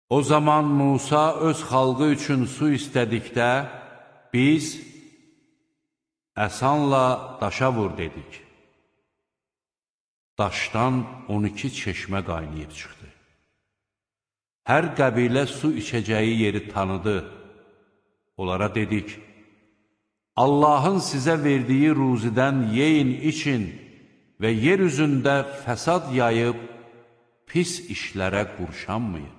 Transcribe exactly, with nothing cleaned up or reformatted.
O zaman Musa öz xalqı üçün su istədikdə, biz əsanla daşa vur dedik. Daşdan on iki çeşmə qaynayıb çıxdı. Hər qəbilə su içəcəyi yeri tanıdı. Onlara dedik, Allahın sizə verdiyi ruzidən yeyin, için və yer üzündə fəsad yayıb, pis işlərə qurşanmayın.